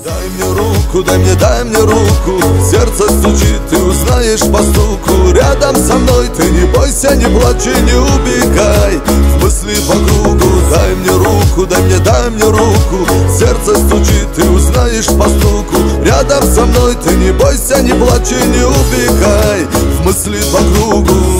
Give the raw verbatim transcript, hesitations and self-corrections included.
Дай мне руку, дай мне, дай мне руку. Сердце стучит, ты узнаешь по стуку. Рядом со мной ты не бойся, не плачь и не убегай. В мысли по кругу. Дай мне руку, дай мне, дай мне руку. Сердце стучит, ты узнаешь по стуку. Рядом со мной ты не бойся, не плачь и не убегай. В мысли по кругу.